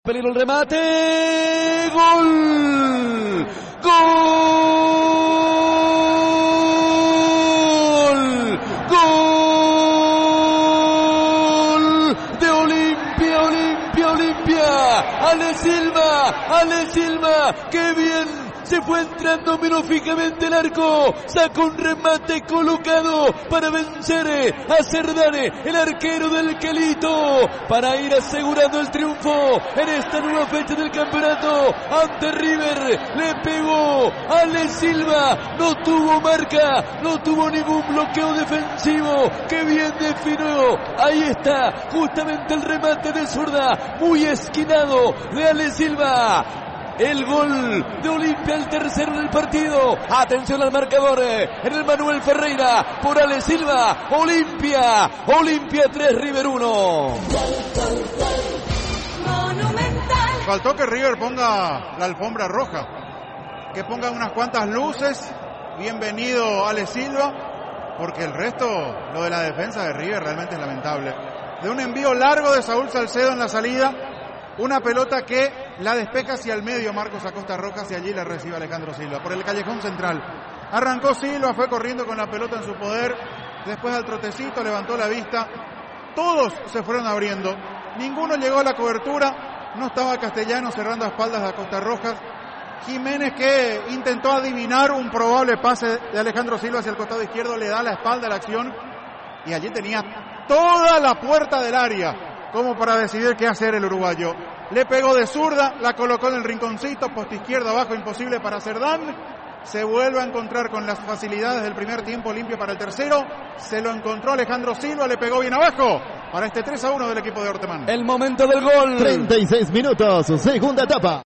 Peligro el remate. ¡Gol! ¡Gol! ¡Gol! De Olimpia, Olimpia, Olimpia. Ale Silva, qué bien. Se fue entrando menos fijamente el arco. Sacó un remate colocado para vencer a Cerdane, el arquero del Quelito, para ir asegurando el triunfo en esta nueva fecha del campeonato ante River. Le pegó Ale Silva, no tuvo marca, no tuvo ningún bloqueo defensivo. Qué bien definió. Ahí está justamente el remate de zurda, muy esquinado de Ale Silva. El gol de Olimpia, el tercero del partido. Atención al marcador en el Manuel Ferreira por Ale Silva. Olimpia 3, River 1. Faltó que River ponga la alfombra roja, que ponga unas cuantas luces. Bienvenido Ale Silva, porque el resto, lo de la defensa de River realmente es lamentable. De un envío largo de Saúl Salcedo en la salida, una pelota que la despeja hacia el medio Marcos Acosta Rojas y allí la recibe Alejandro Silva por el callejón central. Arrancó Silva, fue corriendo con la pelota en su poder, después al trotecito levantó la vista. Todos se fueron abriendo, ninguno llegó a la cobertura, no estaba Castellanos cerrando a espaldas de Acosta Rojas. Jiménez, que intentó adivinar un probable pase de Alejandro Silva hacia el costado izquierdo, le da la espalda a la acción y allí tenía toda la puerta del área como para decidir qué hacer el uruguayo. Le pegó de zurda, la colocó en el rinconcito, poste izquierdo abajo, imposible para Cerdán. Se vuelve a encontrar con las facilidades del primer tiempo, limpio para el tercero. Se lo encontró Alejandro Silva, le pegó bien abajo para este 3-1 del equipo de Ortemán. El momento del gol. 36 minutos, segunda etapa.